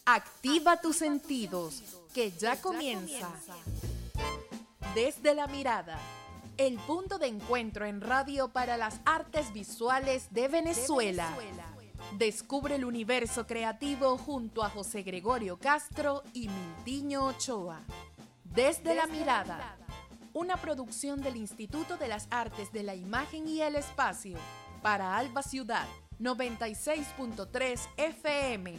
Activa tus sentidos, que ya comienza. Desde la mirada, el punto de encuentro en radio para las artes visuales de Venezuela. Descubre el universo creativo junto a José Gregorio Castro y Miltiño Ochoa. Desde la mirada, una producción del Instituto de las Artes de la Imagen y el Espacio para Alba Ciudad, 96.3 FM.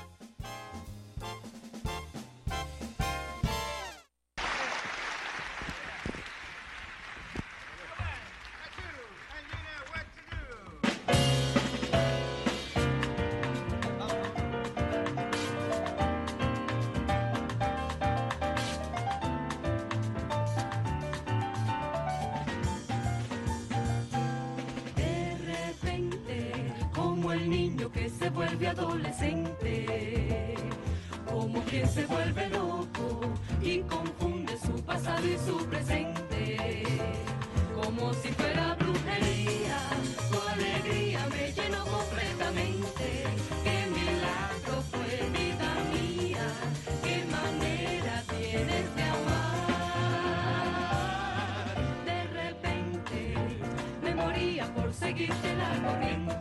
Vuelve adolescente, como quien se vuelve loco y confunde su pasado y su presente, como si fuera brujería, su alegría me llenó completamente. Qué milagro fue, vida mía, qué manera tienes de amar. De repente me moría por seguirte la corriente.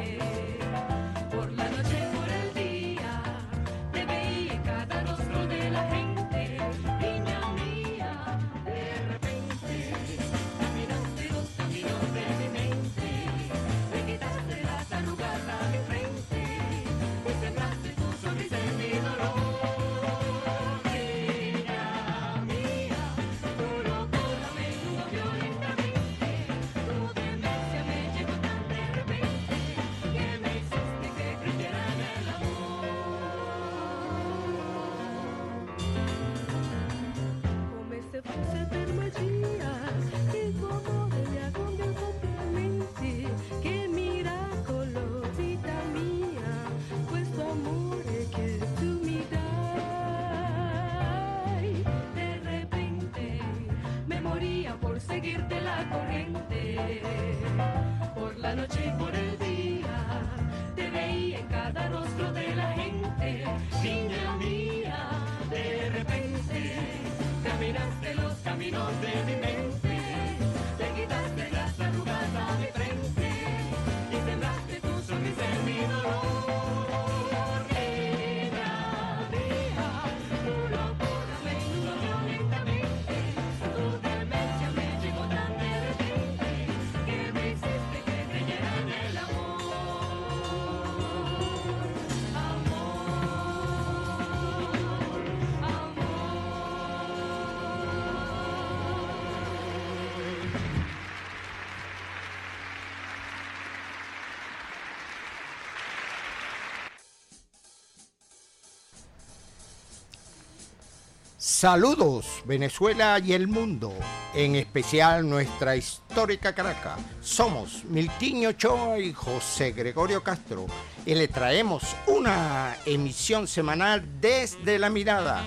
Saludos Venezuela y el mundo, en especial nuestra histórica Caracas. Somos Miltiño Ochoa y José Gregorio Castro y le traemos una emisión semanal desde la mirada.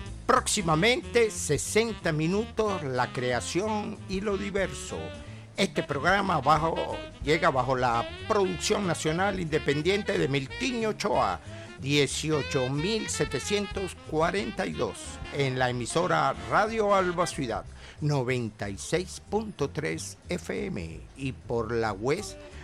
Próximamente 60 minutos, la creación y lo diverso. Este programa llega bajo la producción nacional independiente de Miltiño Ochoa, 18.742, en la emisora Radio Alba Ciudad, 96.3 FM y por la web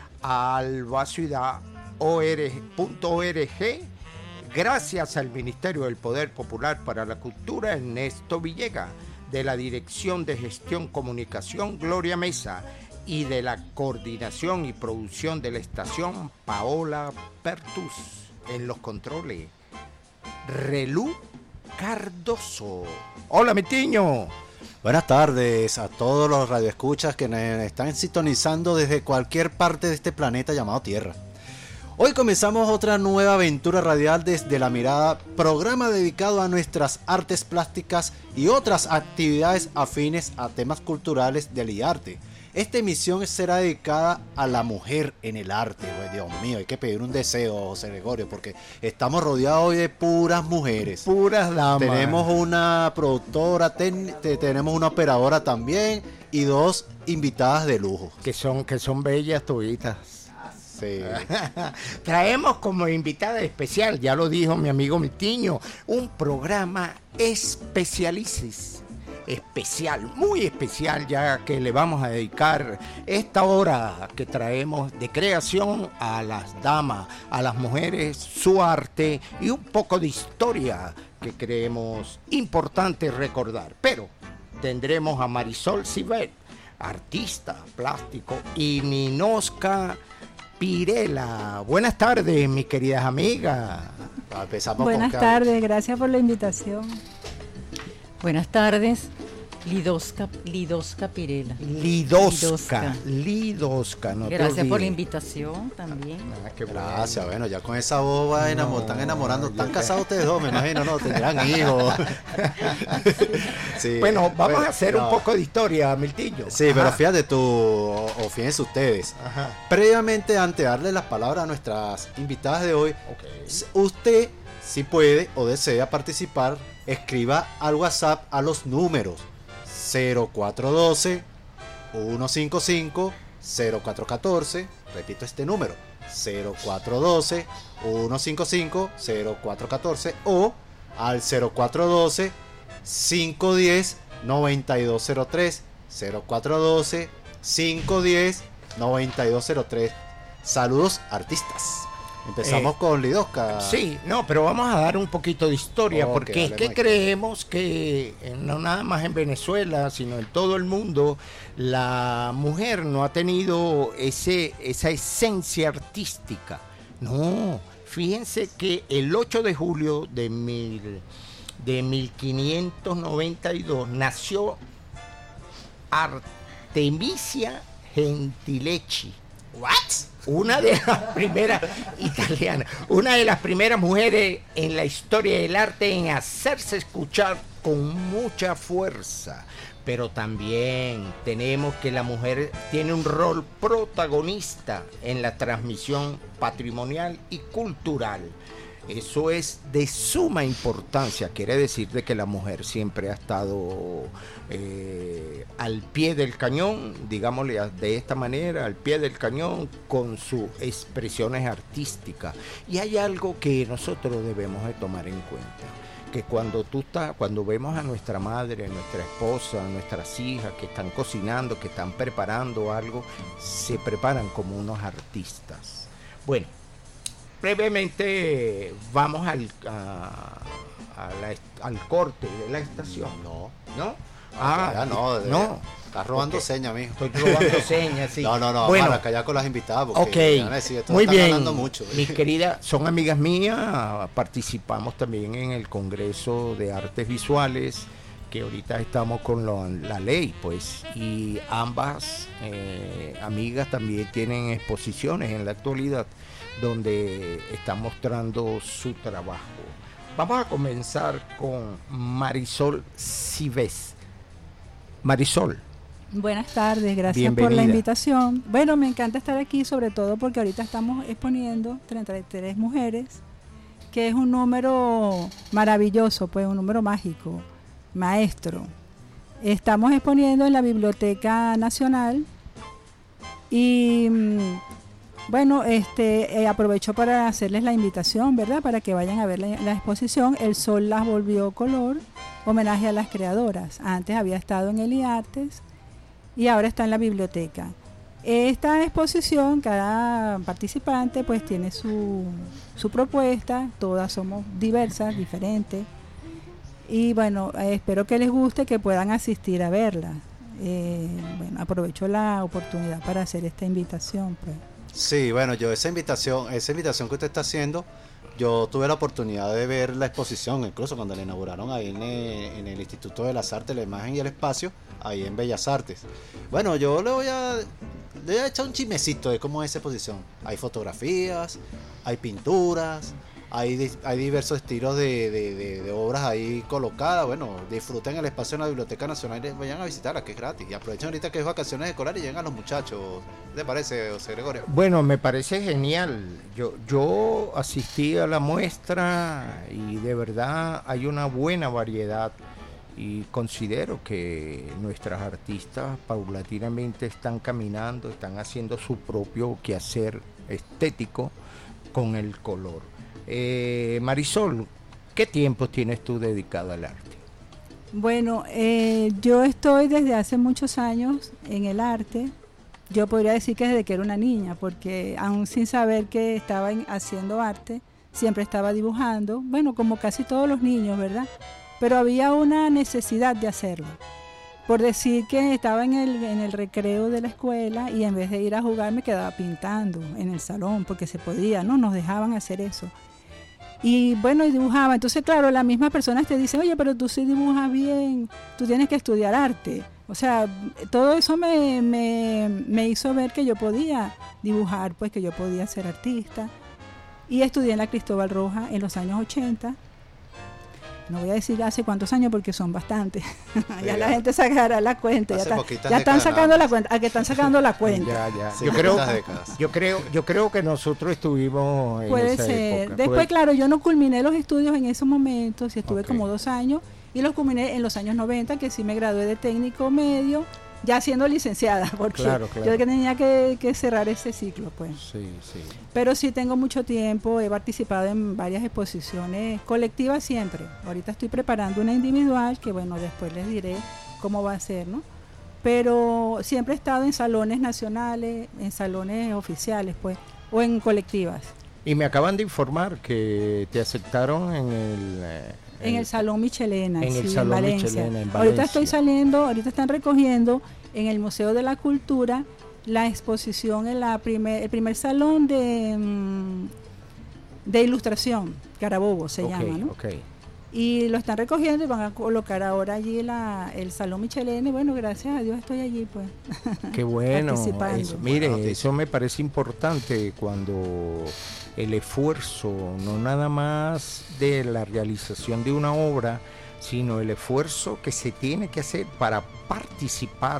albaciudad.org, gracias al Ministerio del Poder Popular para la Cultura Ernesto Villegas, de la Dirección de Gestión Comunicación Gloria Mesa y de la coordinación y producción de la estación Paola Pertus. En los controles, Relú Cardoso. Hola, Miltiño. Buenas tardes a todos los radioescuchas que nos están sintonizando desde cualquier parte de este planeta llamado Tierra. Hoy comenzamos otra nueva aventura radial desde la mirada, programa dedicado a nuestras artes plásticas y otras actividades afines a temas culturales del IARTE. Esta emisión será dedicada a la mujer en el arte. Pues, Dios mío, hay que pedir un deseo, José Gregorio, porque estamos rodeados hoy de puras mujeres. Puras damas. Tenemos una productora, tenemos una operadora también y dos invitadas de lujo. Que son bellas toditas. Sí. Traemos como invitada especial, ya lo dijo mi amigo Miltiño, un programa especialicis. Especial, muy especial, ya que le vamos a dedicar esta hora que traemos de creación a las damas, a las mujeres, su arte y un poco de historia que creemos importante recordar. Pero tendremos a Marisol Cibet, artista plástico, y Ninoska Pirela. Buenas tardes, mis queridas amigas. Empezamos Buenas tardes, gracias por la invitación. Buenas tardes, Lidosca Pirela. Lidosca, no te Gracias por la olvides. invitación también. Qué bueno. Gracias, bueno, ya con esa boba están enamorando, están casados ustedes dos, me imagino, ¿no? Tendrán hijos. Sí, Bueno, vamos bueno, a hacer no. un poco de historia, Miltillo. Sí, pero Ajá. fíjate tú, o fíjense ustedes, Ajá. previamente antes de darle las palabras a nuestras invitadas de hoy, Ok. usted, si puede o desea participar, escriba al WhatsApp a los números 0412 155 0414, repito este número, 0412 155 0414 o al 0412 510 9203, 0412 510 9203. Saludos, artistas. Empezamos con Lidosca. Sí, no, pero vamos a dar un poquito de historia, Ok, porque es dale, que Michael. creemos que no nada más en Venezuela, sino en todo el mundo, la mujer no ha tenido esa esencia artística. No, fíjense que el 8 de julio de 1592 nació Artemisia Gentileschi. ¿What? Una de las primeras italianas, una de las primeras mujeres en la historia del arte en hacerse escuchar con mucha fuerza. Pero también tenemos que la mujer tiene un rol protagonista en la transmisión patrimonial y cultural. Eso es de suma importancia. Quiere decir de que la mujer siempre ha estado al pie del cañón, digámosle de esta manera, al pie del cañón con sus expresiones artísticas. Y hay algo que nosotros debemos de tomar en cuenta, que cuando vemos a nuestra madre, a nuestra esposa, a nuestras hijas que están cocinando, que están preparando algo, se preparan como unos artistas. Bueno, brevemente vamos al corte de la estación. No. ¿No? No. No. Estás robando Ok. señas, mijo. Estoy robando señas, sí. No, Bueno, para callar con las invitadas, porque van a decir, ok, estos muy están bien. ganando mucho. Mis queridas, son amigas mías, participamos también en el Congreso de Artes Visuales, que ahorita estamos con la ley, pues, y ambas amigas también tienen exposiciones en la actualidad donde están mostrando su trabajo. Vamos a comenzar con Marisol Cibes. Marisol. Buenas tardes, gracias por Bienvenida. la invitación. Bueno, me encanta estar aquí, sobre todo porque ahorita estamos exponiendo 33 mujeres, que es un número maravilloso, pues un número mágico, maestro. Estamos exponiendo en la Biblioteca Nacional y bueno, aprovecho para hacerles la invitación, ¿verdad? Para que vayan a ver la exposición El Sol las volvió color, homenaje a las creadoras. Antes había estado en el IARTES y ahora está en la biblioteca. Esta exposición, cada participante pues tiene su propuesta, todas somos diversas, diferentes. Y bueno, espero que les guste, que puedan asistir a verla. Bueno, aprovecho la oportunidad para hacer esta invitación, pues. Sí, bueno, yo esa invitación que usted está haciendo, yo tuve la oportunidad de ver la exposición, incluso cuando la inauguraron ahí en el Instituto de las Artes, la Imagen y el Espacio, ahí en Bellas Artes. Bueno, yo le voy a echar un chismecito de cómo es esa exposición. Hay fotografías, hay pinturas, hay diversos estilos de obras ahí colocadas. Bueno, disfruten el espacio en la Biblioteca Nacional y vayan a visitarla, que es gratis. Y aprovechen ahorita que es vacaciones escolares y llegan los muchachos. ¿Qué te parece, José Gregorio? Bueno, me parece genial. Yo asistí a la muestra y de verdad hay una buena variedad y considero que nuestras artistas paulatinamente están caminando, están haciendo su propio quehacer estético con el color. Marisol, ¿qué tiempo tienes tú dedicado al arte? Bueno, yo estoy desde hace muchos años en el arte. Yo podría decir que desde que era una niña, porque aún sin saber que estaba haciendo arte, siempre estaba dibujando, bueno, como casi todos los niños, ¿verdad? Pero había una necesidad de hacerlo. Por decir que estaba en el recreo de la escuela y en vez de ir a jugar me quedaba pintando en el salón, porque se podía, ¿no? Nos dejaban hacer eso. Y bueno, y dibujaba. Entonces, claro, las mismas personas te dicen, oye, pero tú sí dibujas bien, tú tienes que estudiar arte. O sea, todo eso me hizo ver que yo podía dibujar, pues que yo podía ser artista. Y estudié en la Cristóbal Roja en los años 80. No voy a decir hace cuántos años porque son bastantes. Ya la gente sacará la cuenta. Ya están sacando la cuenta. ¿A que están sacando la cuenta? Ya. Sí, Yo creo que nosotros estuvimos en Puede esa ser. época. Después, claro, yo no culminé los estudios en esos momentos y estuve Ok. como 2 años y los culminé en los años 90, que sí me gradué de técnico medio, ya siendo licenciada, porque Claro. yo tenía que cerrar ese ciclo, pues. Sí. Pero sí tengo mucho tiempo, he participado en varias exposiciones colectivas siempre. Ahorita estoy preparando una individual que, bueno, después les diré cómo va a ser, ¿no? Pero siempre he estado en salones nacionales, en salones oficiales, pues, o en colectivas. Y me acaban de informar que te aceptaron En el Salón Michelena, en el sí, Salón Valencia. Michelena, en Ahorita Valencia. ahorita están recogiendo en el Museo de la Cultura la exposición en el primer salón de ilustración, Carabobo se llama, ¿no? Ok. Y lo están recogiendo y van a colocar ahora allí el Salón Michelena y bueno, gracias a Dios estoy allí, pues. Qué bueno. Participando. Mire, Buena noticia. eso me parece importante cuando el esfuerzo, no nada más de la realización de una obra, sino el esfuerzo que se tiene que hacer para participar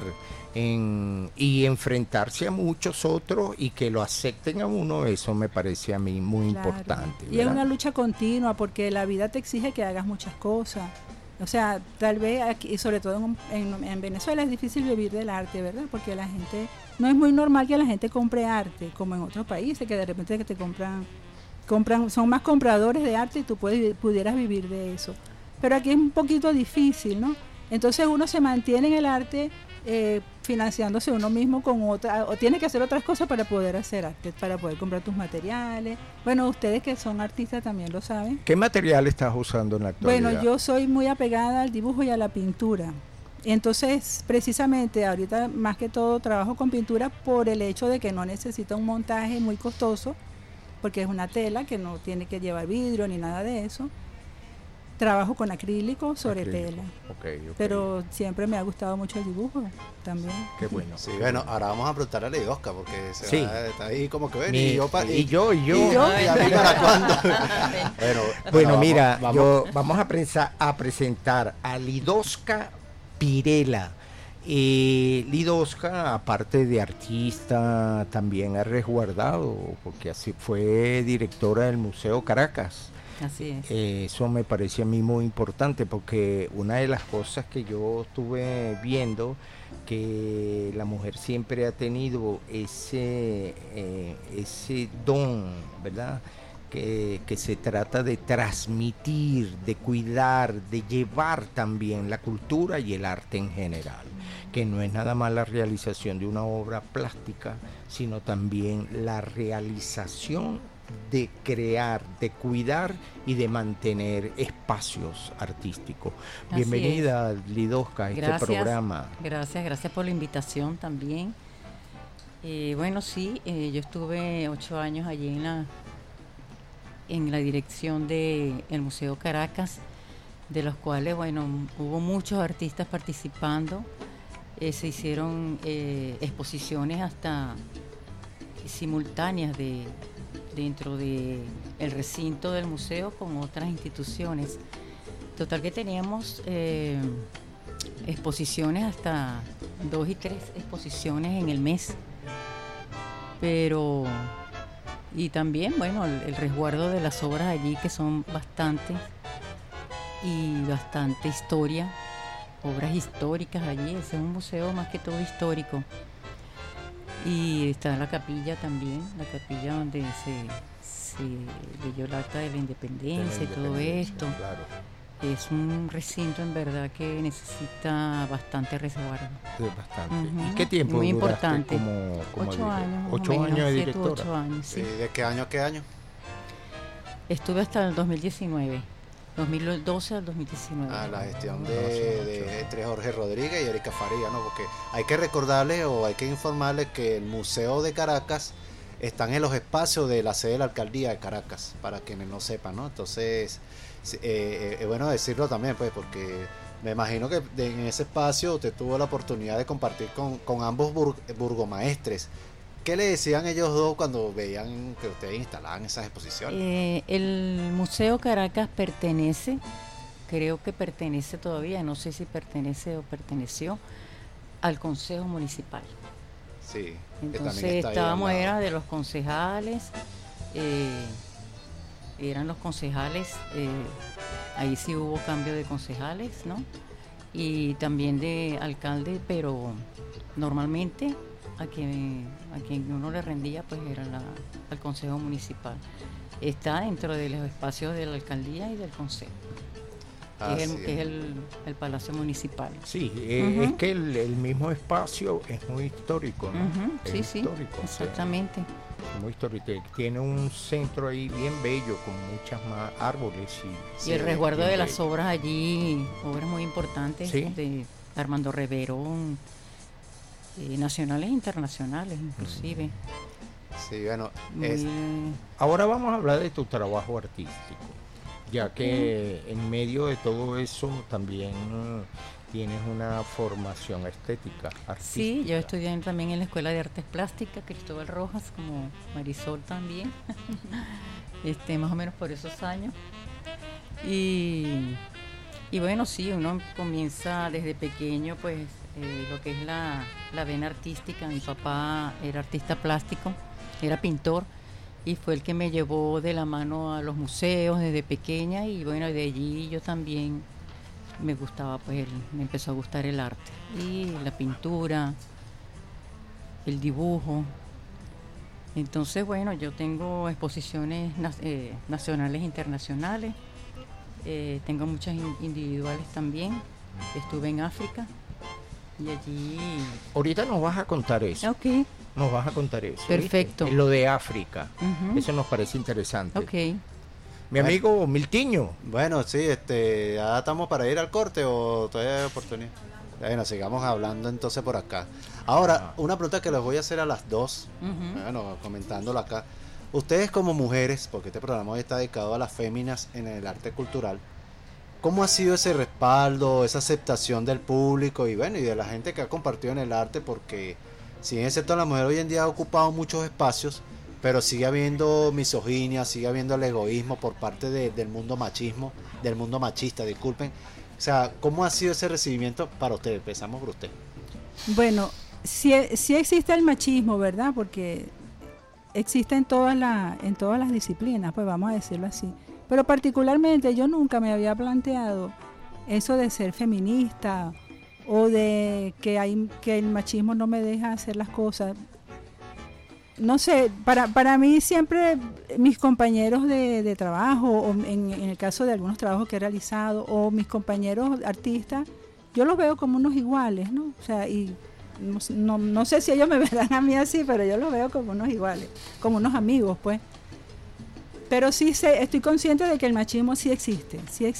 y enfrentarse a muchos otros y que lo acepten a uno, eso me parece a mí muy Claro. importante. Y es ¿verdad? una lucha continua porque la vida te exige que hagas muchas cosas. O sea, tal vez aquí, y sobre todo en Venezuela es difícil vivir del arte, ¿verdad? Porque la gente, no es muy normal que la gente compre arte, como en otros países, que de repente que te compran, son más compradores de arte y tú pudieras vivir de eso. Pero aquí es un poquito difícil, ¿no? Entonces uno se mantiene en el arte financiándose uno mismo con otra, o tiene que hacer otras cosas para poder hacer arte, para poder comprar tus materiales. Bueno, ustedes que son artistas también lo saben. ¿Qué material estás usando en la actualidad? Bueno, yo soy muy apegada al dibujo y a la pintura. Entonces, precisamente, ahorita más que todo trabajo con pintura por el hecho de que no necesita un montaje muy costoso, porque es una tela que no tiene que llevar vidrio ni nada de eso. Trabajo con acrílico sobre Acrílico. tela. Ok. Pero siempre me ha gustado mucho el dibujo también. Qué bueno. Sí, bueno, ahora vamos a preguntar a Lady Oscar porque Sí. está ahí como que ven Mi- y yo. y yo. ¿Y a mí para cuándo? Bueno, vamos- mira, vamos. vamos a presentar a Lidosca Pirela. Lidosca, aparte de artista, también ha resguardado, porque así fue directora del Museo Caracas. Así es. Eso me parecía a mí muy importante, porque una de las cosas que yo estuve viendo, que la mujer siempre ha tenido ese don, ¿verdad? Que se trata de transmitir, de cuidar, de llevar también la cultura y el arte en general, que no es nada más la realización de una obra plástica, sino también la realización de crear, de cuidar y de mantener espacios artísticos. Así Bienvenida, Lidosca, a este Gracias. programa. Gracias por la invitación también. Bueno, sí, yo estuve 8 años allí en la dirección del Museo Caracas, de los cuales, bueno, hubo muchos artistas participando. Se hicieron exposiciones hasta simultáneas dentro del recinto del museo con otras instituciones. Total que teníamos exposiciones hasta 2 y 3 exposiciones en el mes. Pero, y también, bueno, el resguardo de las obras allí, que son bastantes, y bastante historia, obras históricas allí. Ese es un museo más que todo histórico. Y está la capilla también, la capilla donde se leyó el acta de la independencia y todo esto. Claro. Es un recinto en verdad que necesita bastante resguardo. Es bastante. Ujú. ¿Y qué tiempo Muy duraste importante. como 8 años. más o 8 menos, años de 7 u directora. 8 años, sí. ¿De qué año a qué año? Estuve hasta el 2019, 2012 al 2019. La gestión No, hace mucho. entre Jorge Rodríguez y Erika Faría, ¿no? Porque hay que recordarles o hay que informarles que el Museo de Caracas están en los espacios de la sede de la Alcaldía de Caracas, para quienes no sepan, ¿no? Entonces, es bueno decirlo también, pues, porque me imagino que en ese espacio usted tuvo la oportunidad de compartir con ambos burgomaestres. ¿Qué le decían ellos dos cuando veían que ustedes instalaban esas exposiciones? El Museo Caracas creo que pertenece todavía, no sé si pertenece o perteneció al Consejo Municipal. Sí, que Entonces también está ahí al estábamos, lado. era de los concejales, eran los concejales, ahí sí hubo cambio de concejales, ¿no? Y también de alcalde, pero normalmente a quien uno le rendía pues era al Consejo Municipal. Está dentro de los espacios de la alcaldía y del consejo, que es el Palacio Municipal. Sí, Ujú. es que el mismo espacio es muy histórico, ¿no? Ujú, Es sí, sí, histórico, exactamente. es muy histórico. Tiene un centro ahí bien bello con muchas más árboles Y el resguardo bien de las bello. obras allí, obras muy importantes Sí. de Armando Reverón, nacionales e internacionales inclusive. Sí, bueno, Muy- Ahora vamos a hablar de tu trabajo artístico, ya que en medio de todo eso también tienes una formación estética, artística. Sí, yo estudié también en la Escuela de Artes Plásticas Cristóbal Rojas, como Marisol también, más o menos por esos años. Y bueno, sí, uno comienza desde pequeño, pues lo que es la vena artística. Mi papá era artista plástico, era pintor, y fue el que me llevó de la mano a los museos desde pequeña, y bueno, de allí yo también me gustaba, pues me empezó a gustar el arte y la pintura, el dibujo. Entonces, bueno, yo tengo exposiciones nacionales e internacionales, tengo muchas individuales también. Estuve en África y allí... Ahorita nos vas a contar eso. Ok, Nos vas a contar eso. Perfecto. ¿viste? Lo de África. ujú, Eso nos parece interesante. ok. Mi amigo Miltiño. bueno, sí, ya estamos para ir al corte o todavía hay oportunidad. Bueno, sigamos hablando entonces por acá. Ahora, una pregunta que les voy a hacer a las dos, Ujú. bueno, comentándolo acá. Ustedes como mujeres, porque este programa hoy está dedicado a las féminas en el arte cultural, ¿cómo ha sido ese respaldo, esa aceptación del público y bueno, y de la gente que ha compartido en el arte? Porque si bien es cierto, la mujer hoy en día ha ocupado muchos espacios, pero sigue habiendo misoginia, sigue habiendo el egoísmo por parte del mundo machismo, del mundo machista, disculpen. O sea, ¿cómo ha sido ese recibimiento para ustedes? Empezamos por usted. Bueno, sí existe el machismo, ¿verdad? Porque existe en todas las disciplinas, pues vamos a decirlo así. Pero particularmente yo nunca me había planteado eso de ser feminista o de que el machismo no me deja hacer las cosas. No sé, para mí siempre mis compañeros de trabajo, o en el caso de algunos trabajos que he realizado, o mis compañeros artistas, yo los veo como unos iguales, ¿no? O sea, y no sé si ellos me verán a mí así, pero yo los veo como unos iguales, como unos amigos, pues. Pero sí estoy consciente de que el machismo sí existe,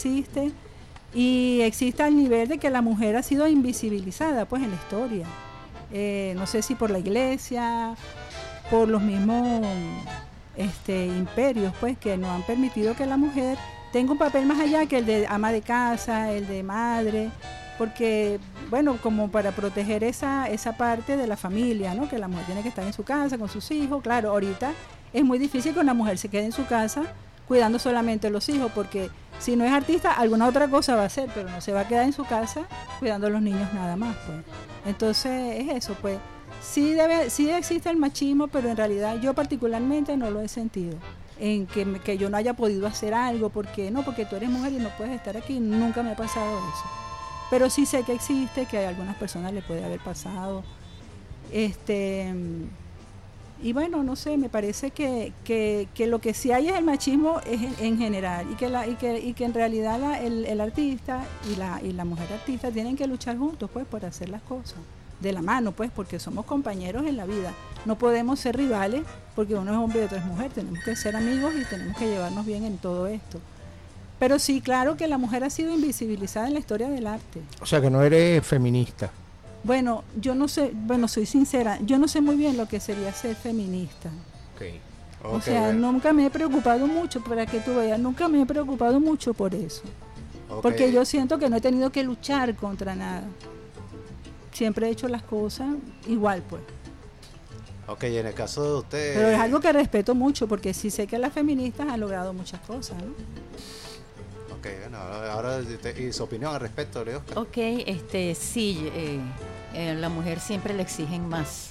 y existe al nivel de que la mujer ha sido invisibilizada, pues, en la historia. No sé si por la iglesia, por los mismos imperios, pues, que no han permitido que la mujer tenga un papel más allá que el de ama de casa, el de madre, porque, bueno, como para proteger esa parte de la familia, ¿no? Que la mujer tiene que estar en su casa con sus hijos. Claro, ahorita es muy difícil que una mujer se quede en su casa cuidando solamente los hijos, porque si no es artista, alguna otra cosa va a hacer, pero no se va a quedar en su casa cuidando a los niños nada más, pues. Entonces es eso, pues. Sí existe el machismo, pero en realidad yo particularmente no lo he sentido, en que yo no haya podido hacer algo, porque tú eres mujer y no puedes estar aquí. Nunca me ha pasado eso, pero sí sé que existe, que a algunas personas le puede haber pasado, Y bueno, no sé, me parece que lo que sí hay es el machismo en general, y que en realidad el artista y la mujer artista tienen que luchar juntos, pues, por hacer las cosas de la mano, pues, porque somos compañeros en la vida. No podemos ser rivales porque uno es hombre y otro es mujer. Tenemos que ser amigos y tenemos que llevarnos bien en todo esto. Pero sí, claro que la mujer ha sido invisibilizada en la historia del arte. O sea que no eres feminista. Bueno, yo no sé, soy sincera, yo no sé muy bien lo que sería ser feminista. O sea, nunca me he preocupado mucho, para que tú veas, nunca me he preocupado mucho por eso. Porque yo siento que no he tenido que luchar contra nada. Siempre he hecho las cosas igual, pues. Ok, y en el caso de usted... Pero es algo que respeto mucho, porque sí sé que las feministas han logrado muchas cosas, ¿no? Ok, bueno, ahora ¿y su opinión al respecto, Leo? Ok, sí, la mujer siempre le exigen más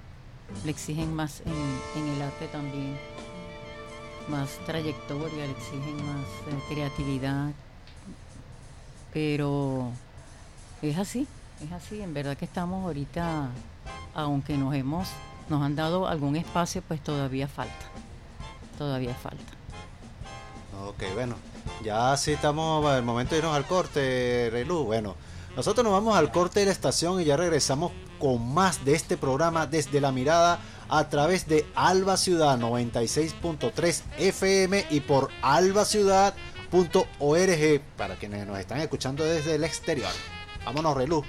en el arte también, más trayectoria, le exigen más creatividad, pero es así, en verdad que estamos ahorita, aunque nos han dado algún espacio, pues todavía falta. Ok, bueno, ya sí estamos al momento de irnos al corte, Relú. Bueno, nosotros nos vamos al corte de la estación y ya regresamos con más de este programa Desde la Mirada a través de Alba Ciudad 96.3 FM y por albaciudad.org para quienes nos están escuchando desde el exterior. Vámonos, Relú.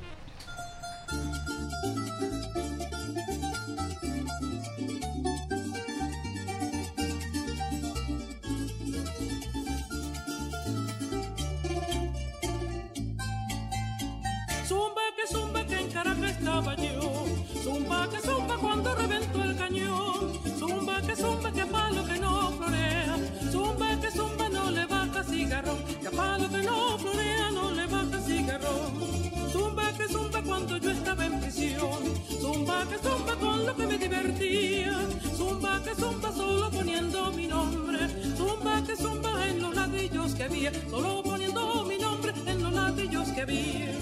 Zumba que en Caracas estaba yo. Zumba que cuando reventó el cañón. Zumba que palo que no florea. Zumba que no le baja cigarrón. Que palo que no florea no le baja cigarrón. Zumba que cuando yo estaba en prisión. Zumba que con lo que me divertía. Zumba que solo poniendo mi nombre. Zumba que en los ladrillos que había. Solo poniendo mi nombre en los ladrillos que había.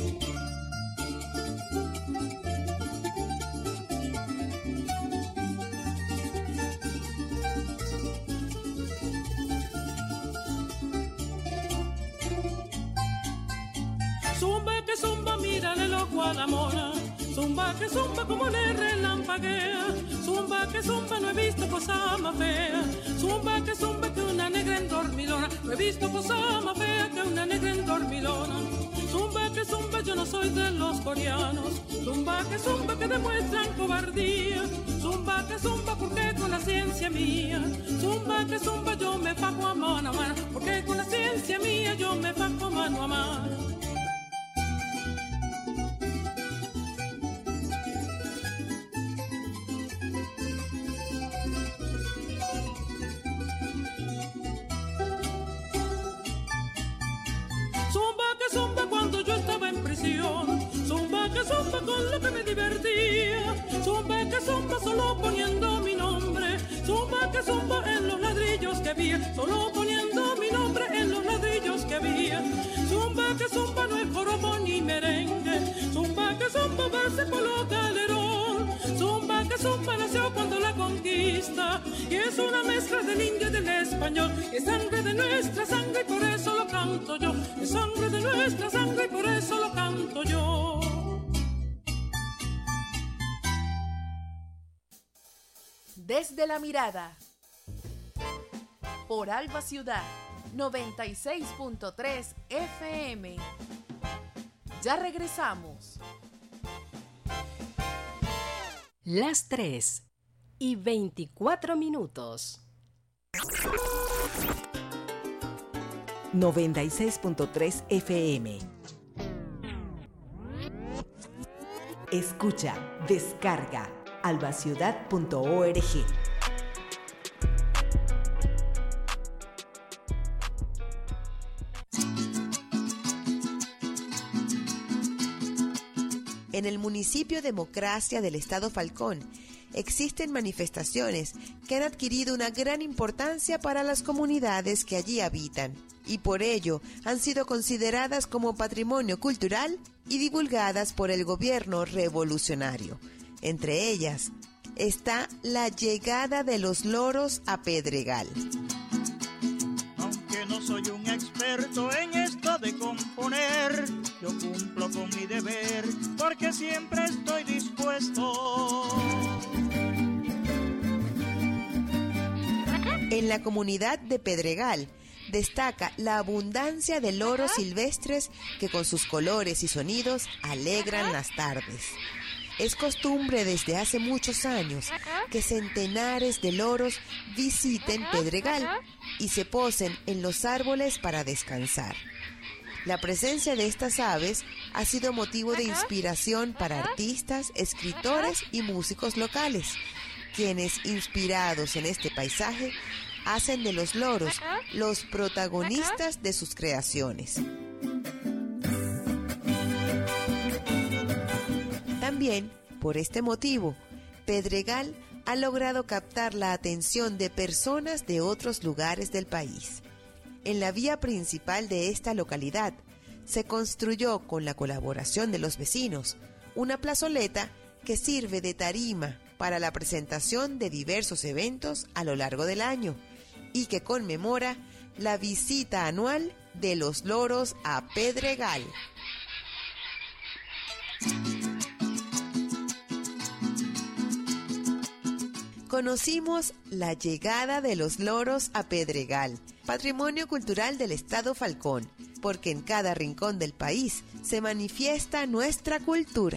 Zumba, mírale el ojo a la mona. Zumba como le relampaguea. Zumba no he visto cosa más fea. Zumba que una negra endormilona. No he visto cosa más fea que una negra endormilona. Zumba yo no soy de los coreanos. Zumba que demuestran cobardía. Zumba porque con la ciencia mía. Zumba yo me fajo a mano a mano. Porque con la ciencia mía yo me fajo mano a mano. Zumba cuando yo estaba en prisión. Zumba con lo que me divertía. Zumba solo poniendo mi nombre. Zumba en los ladrillos que había. Solo poniendo mi nombre en los ladrillos que había. Zumba no es joropo ni merengue. Zumba verse por lo galerón. Zumba nació cuando la conquista. Y es una mezcla del indio y del español. Es sangre de nuestra sangre y por eso lo canto yo. Es sangre de nuestra sangre y por eso lo canto yo. Desde la Mirada, por Alba Ciudad 96.3 FM. Ya regresamos. Las 3:24. 96.3 FM. Escucha, descarga, albaciudad.org. En el municipio Democracia del Estado Falcón existen manifestaciones que han adquirido una gran importancia para las comunidades que allí habitan y por ello han sido consideradas como patrimonio cultural y divulgadas por el gobierno revolucionario. Entre ellas está la llegada de los loros a Pedregal. Aunque no soy un experto en esto de componer, yo cumplo con mi deber porque siempre estoy dispuesto. En la comunidad de Pedregal destaca la abundancia de loros silvestres que con sus colores y sonidos alegran las tardes. Es costumbre desde hace muchos años que centenares de loros visiten Pedregal y se posen en los árboles para descansar. La presencia de estas aves ha sido motivo de inspiración para artistas, escritores y músicos locales, quienes, inspirados en este paisaje, hacen de los loros los protagonistas de sus creaciones. También, por este motivo, Pedregal ha logrado captar la atención de personas de otros lugares del país. En la vía principal de esta localidad se construyó, con la colaboración de los vecinos, una plazoleta que sirve de tarima para la presentación de diversos eventos a lo largo del año y que conmemora la visita anual de los loros a Pedregal. Conocimos la llegada de los loros a Pedregal, patrimonio cultural del Estado Falcón, porque en cada rincón del país se manifiesta nuestra cultura.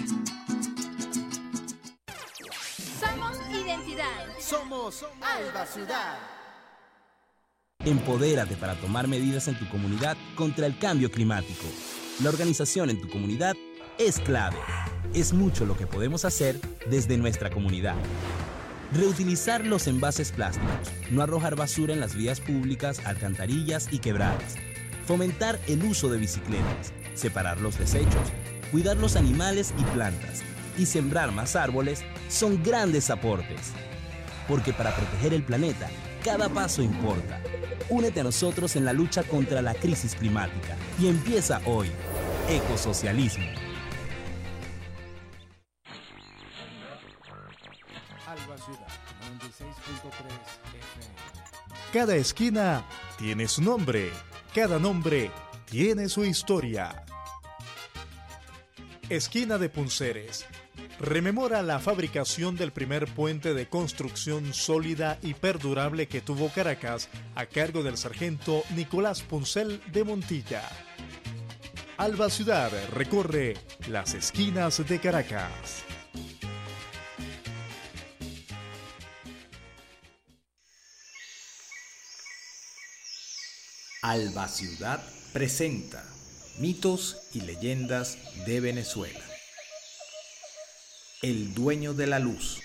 Somos identidad. Somos Alba Ciudad. Empodérate para tomar medidas en tu comunidad contra el cambio climático. La organización en tu comunidad es clave. Es mucho lo que podemos hacer desde nuestra comunidad. Reutilizar los envases plásticos, no arrojar basura en las vías públicas, alcantarillas y quebradas. Fomentar el uso de bicicletas, separar los desechos, cuidar los animales y plantas y sembrar más árboles son grandes aportes. Porque para proteger el planeta, cada paso importa. Únete a nosotros en la lucha contra la crisis climática y empieza hoy. Ecosocialismo. Alba Ciudad, 96.3 FM. Cada esquina tiene su nombre. Cada nombre tiene su historia. Esquina de Punceres. Rememora la fabricación del primer puente de construcción sólida y perdurable que tuvo Caracas a cargo del sargento Nicolás Puncel de Montilla. Alba Ciudad recorre las esquinas de Caracas. Alba Ciudad presenta Mitos y Leyendas de Venezuela. El dueño de la luz.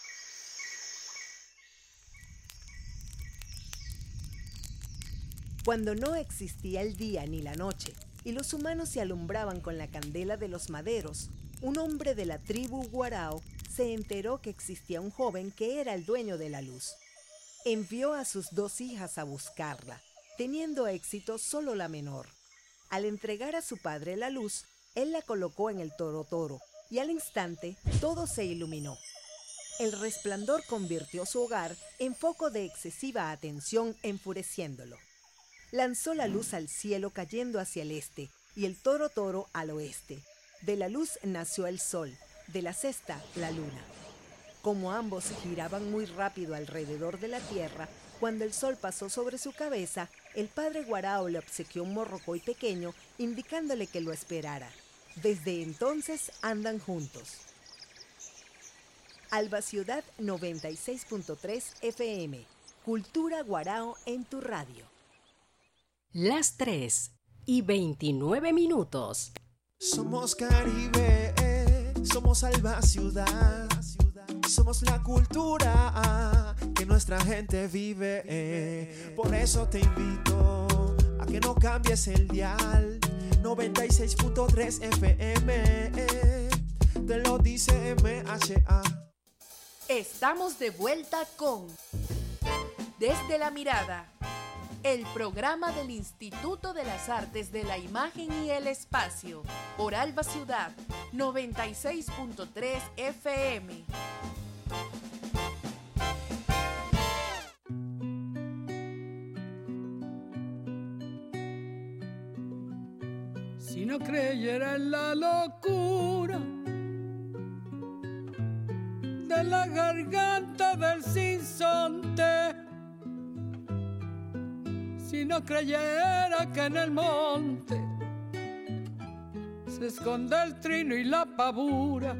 Cuando no existía el día ni la noche y los humanos se alumbraban con la candela de los maderos, un hombre de la tribu Guarao se enteró que existía un joven que era el dueño de la luz. Envió a sus 2 hijas a buscarla, teniendo éxito solo la menor. Al entregar a su padre la luz, él la colocó en el toro y al instante todo se iluminó. El resplandor convirtió su hogar en foco de excesiva atención, enfureciéndolo. Lanzó la luz al cielo cayendo hacia el este y el toro al oeste. De la luz nació el sol, de la cesta la luna. Como ambos giraban muy rápido alrededor de la tierra, cuando el sol pasó sobre su cabeza, el padre Guarao le obsequió un morrocoy pequeño, indicándole que lo esperara. Desde entonces andan juntos. Alba Ciudad 96.3 FM. Cultura Guarao en tu radio. Las 3:29. Somos Caribe, somos Alba Ciudad. Somos la cultura que nuestra gente vive. Por eso te invito a que no cambies el dial. 96.3 FM. Te lo dice MHA. Estamos de vuelta con Desde la Mirada. el programa del Instituto de las Artes de la Imagen y el Espacio, por Alba Ciudad, 96.3 FM. Si no creyera en la locura de la garganta del sinsonte, si no creyera que en el monte se esconde el trino y la pavura,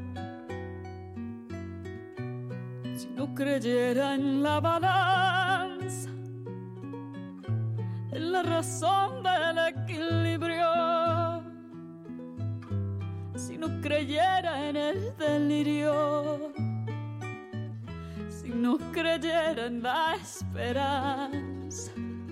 si no creyera en la balanza, en la razón del equilibrio, si no creyera en el delirio, si no creyera en la esperanza,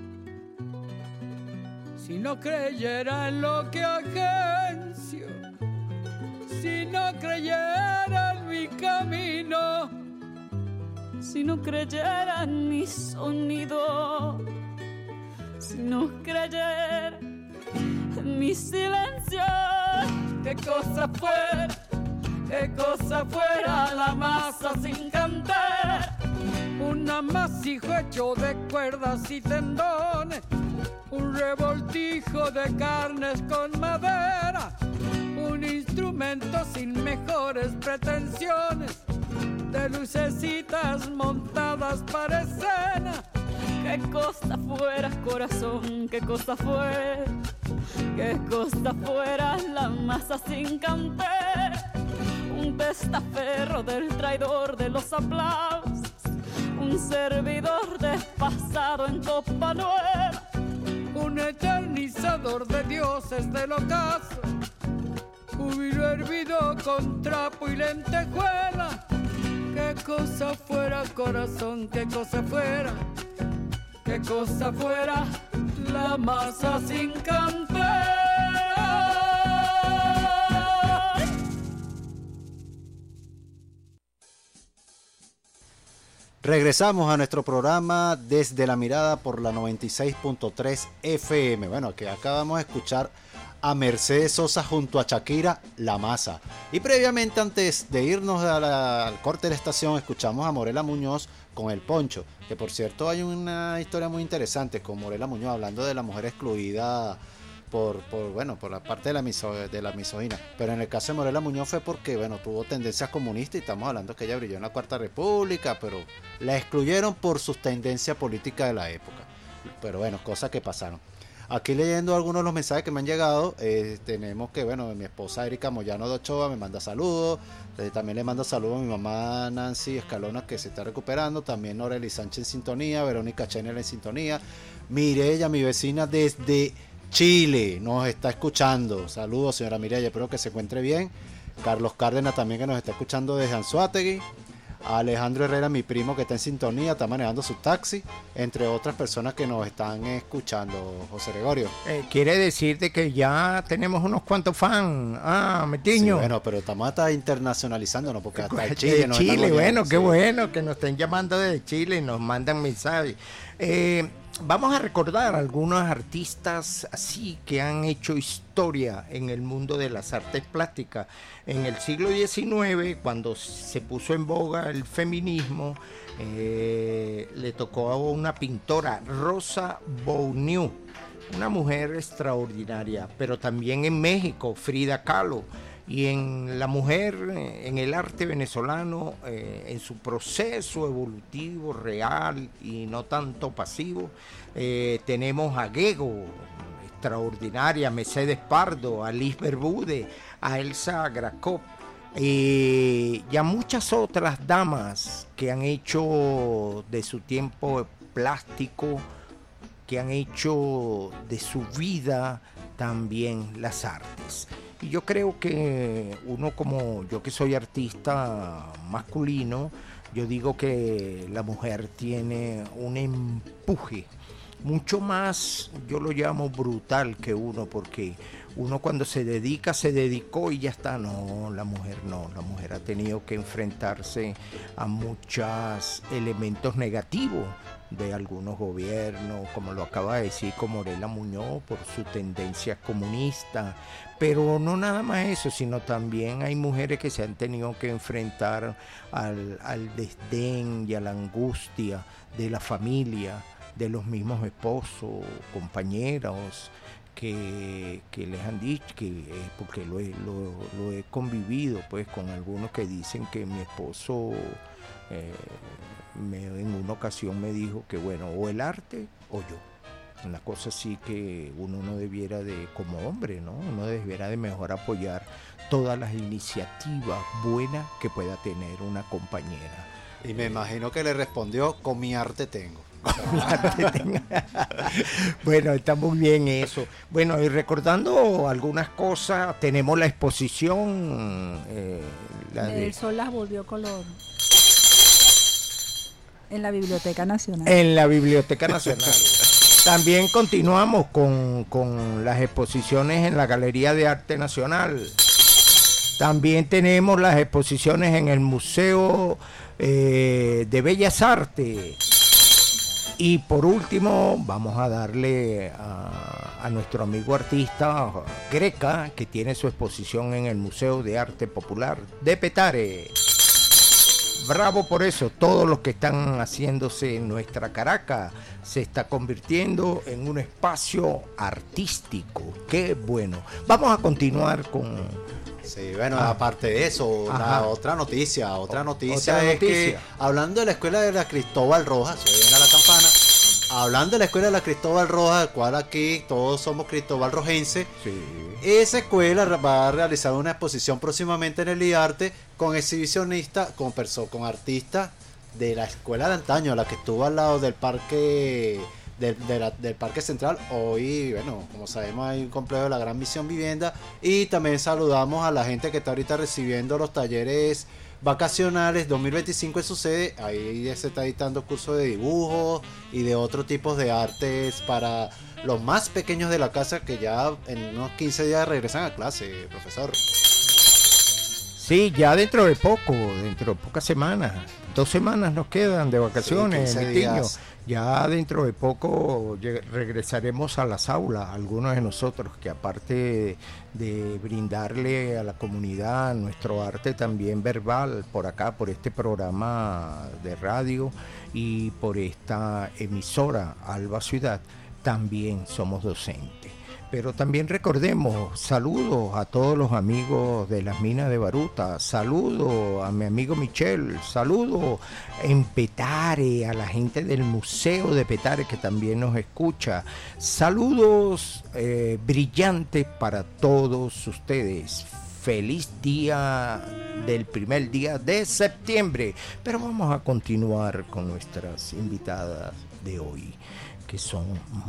si no creyera en lo que agencio, si no creyera en mi camino, si no creyera en mi sonido, si no creyera en mi silencio, qué cosa fuera la masa sin cantar, un amasijo hecho de cuerdas y tendones, un revoltijo de carnes con madera, un instrumento sin mejores pretensiones, de lucecitas montadas para escena. Qué cosa fuera, corazón, qué cosa fuera la masa sin cantar, un testaferro del traidor de los aplausos, un servidor despasado en copa nueva, un eternizador de dioses del ocaso, júbilo hervido con trapo y lentejuela. Qué cosa fuera, corazón, qué cosa fuera la masa sin cantar. Regresamos a nuestro programa Desde la Mirada por la 96.3 FM. Bueno, que acabamos de escuchar a Mercedes Sosa junto a Shakira, La Masa. Y previamente, antes de irnos al corte de la estación, escuchamos a Morela Muñoz con El Poncho. Que por cierto hay una historia muy interesante con Morela Muñoz hablando de la mujer excluida por la parte de la misoginia. Pero en el caso de Morela Muñoz fue porque, tuvo tendencias comunistas, y estamos hablando que ella brilló en la Cuarta República, pero la excluyeron por sus tendencias políticas de la época. Pero cosas que pasaron. Aquí leyendo algunos de los mensajes que me han llegado, tenemos que, mi esposa Erika Moyano de Ochoa me manda saludos, también le mando saludos a mi mamá Nancy Escalona, que se está recuperando, también Noreli Sánchez en sintonía, Verónica Chenel en sintonía, Mireya, mi vecina desde Chile, nos está escuchando. Saludos, señora Mireya, espero que se encuentre bien. Carlos Cárdenas también, que nos está escuchando desde Anzoátegui. Alejandro Herrera, mi primo, que está en sintonía, está manejando su taxi, entre otras personas que nos están escuchando. José Gregorio. Quiere decir de que ya tenemos unos cuantos fans. Metiño. Sí, pero estamos hasta internacionalizándonos, porque hasta el Chile nos Chile, están oyendo, qué bueno que nos estén llamando desde Chile y nos mandan mensajes. Vamos a recordar algunos artistas así que han hecho historia en el mundo de las artes plásticas. En el siglo XIX, cuando se puso en boga el feminismo, le tocó a una pintora, Rosa Bonheur, una mujer extraordinaria. Pero también en México, Frida Kahlo. Y en la mujer, en el arte venezolano, en su proceso evolutivo, real y no tanto pasivo, tenemos a Gego, extraordinaria, Mercedes Pardo, a Liz Bermúdez, a Elsa Gracop, y a muchas otras damas que han hecho de su tiempo plástico, que han hecho de su vida también las artes. Y yo creo que uno, como yo que soy artista masculino, yo digo que la mujer tiene un empuje mucho más, yo lo llamo brutal que uno, porque uno cuando se dedicó y ya está. No, la mujer ha tenido que enfrentarse a muchos elementos negativos de algunos gobiernos, como lo acaba de decir Comorela Muñoz, por su tendencia comunista. Pero no nada más eso, sino también hay mujeres que se han tenido que enfrentar al desdén y a la angustia de la familia, de los mismos esposos, compañeros, que les han dicho, porque lo he convivido pues con algunos que dicen que mi esposo en una ocasión me dijo que bueno, o el arte o yo. Una cosa así que uno no debiera de, como hombre, ¿no? Uno debiera de mejor apoyar todas las iniciativas buenas que pueda tener una compañera. Y me imagino que le respondió, con mi arte tengo. Bueno, está muy bien eso. Bueno, y recordando algunas cosas, tenemos la exposición El sol las volvió color en la Biblioteca Nacional. En la Biblioteca Nacional. También continuamos con las exposiciones en la Galería de Arte Nacional. También tenemos las exposiciones en el Museo de Bellas Artes. Y por último, vamos a darle a nuestro amigo artista Greca, que tiene su exposición en el Museo de Arte Popular de Petare. Bravo por eso, todos los que están haciéndose en nuestra Caracas se está convirtiendo en un espacio artístico. Qué bueno. Vamos a continuar con... Sí, bueno, aparte de eso, otra noticia es que, hablando de la escuela de la Cristóbal Rojas, se viene a la campana, hablando de la escuela de la Cristóbal Rojas, del cual aquí todos somos Cristóbal Rojense, sí. Esa escuela va a realizar una exposición próximamente en el IARTE con exhibicionistas, con artistas de la escuela de antaño, la que estuvo al lado del parque... Del Parque Central. Hoy, bueno, como sabemos, hay un complejo de la Gran Misión Vivienda, y también saludamos a la gente que está ahorita recibiendo los talleres vacacionales 2025 en su sede. Ahí se está editando cursos de dibujo y de otros tipos de artes para los más pequeños de la casa, que ya en unos 15 días regresan a clase, profesor. Sí, ya dentro de pocas semanas, 2 semanas nos quedan de vacaciones, sí, Miltiño. Ya dentro de poco regresaremos a las aulas, algunos de nosotros, que aparte de brindarle a la comunidad nuestro arte también verbal por acá, por este programa de radio y por esta emisora Alba Ciudad, también somos docentes. Pero también recordemos, saludos a todos los amigos de las minas de Baruta, saludos a mi amigo Michel, saludos en Petare, a la gente del Museo de Petare que también nos escucha, saludos brillantes para todos ustedes. Feliz día del primer día de septiembre. Pero vamos a continuar con nuestras invitadas de hoy, que son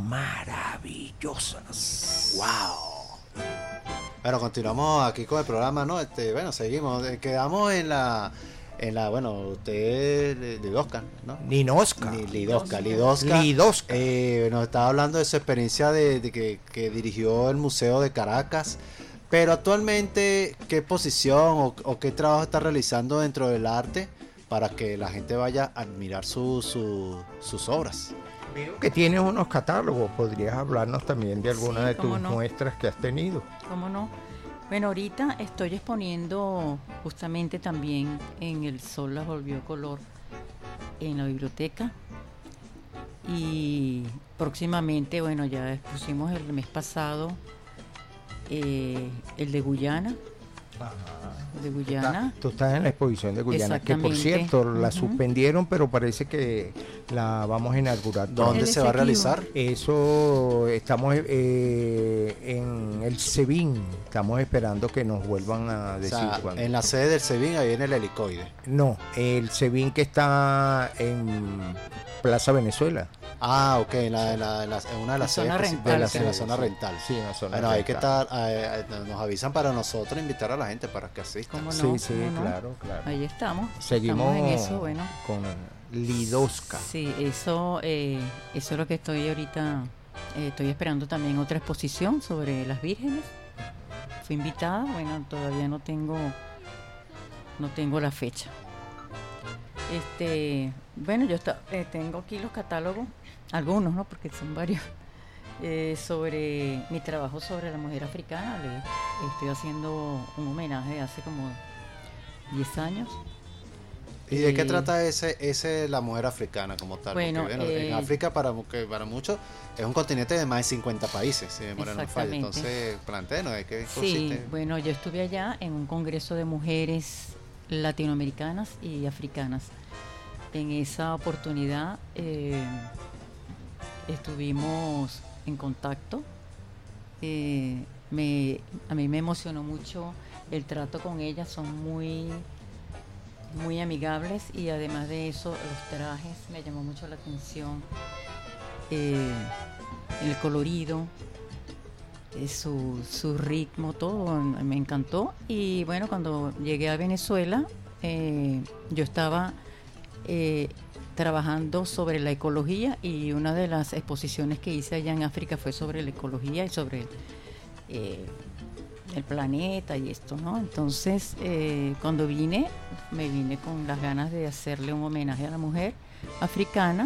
maravillosas. ¡Wow! Bueno, continuamos aquí con el programa, ¿no? Bueno, seguimos. Quedamos en la bueno, usted, Lidosca, ¿no? Lidosca. Nos estaba hablando de su experiencia de que dirigió el Museo de Caracas. Pero actualmente, ¿qué exposición o qué trabajo está realizando dentro del arte para que la gente vaya a admirar sus obras? Veo que tienes unos catálogos, ¿podrías hablarnos también de alguna de tus muestras que has tenido? ¿Cómo no? Bueno, ahorita estoy exponiendo justamente también en El Sol las volvió color en la biblioteca, y próximamente, bueno, ya expusimos el mes pasado el de Guyana. De Guyana. Tú estás en la exposición de Guyana, que por cierto la suspendieron, pero parece que la vamos a inaugurar. ¿Dónde se va a realizar? Eso estamos en el SEBIN, estamos esperando que nos vuelvan a decir cuándo. En la sede del SEBIN, ahí en el helicoide. No, el SEBIN que está en Plaza Venezuela. Ah, ok, en una de las sedes de la zona rental. Sí, en la zona rental. Hay que estar, nos avisan para nosotros invitar a la gente para que asistan. ¿Cómo no? Sí, claro. Ahí estamos. Seguimos en eso, bueno. Con Lidosca. Sí, eso es lo que estoy ahorita. Estoy esperando también otra exposición sobre las vírgenes. Fui invitada, bueno, todavía no tengo la fecha. Bueno, yo tengo aquí los catálogos, algunos, ¿no? Porque son varios, sobre mi trabajo sobre la mujer africana. Le estoy haciendo un homenaje hace como 10 años. ¿Y de qué trata ese la mujer africana como tal? Bueno, porque, en África para muchos es un continente de más de 50 países, si memoria no me falla. Entonces, plantéanos, ¿de qué consiste? Sí, bueno, yo estuve allá en un congreso de mujeres latinoamericanas y africanas. En esa oportunidad estuvimos en contacto. A mí me emocionó mucho el trato con ellas, son muy amigables, y además de eso los trajes me llamó mucho la atención, el colorido, su ritmo, todo me encantó. Y bueno, cuando llegué a Venezuela, yo estaba trabajando sobre la ecología, y una de las exposiciones que hice allá en África fue sobre la ecología y sobre el planeta y esto, ¿no? Entonces, cuando me vine con las ganas de hacerle un homenaje a la mujer africana,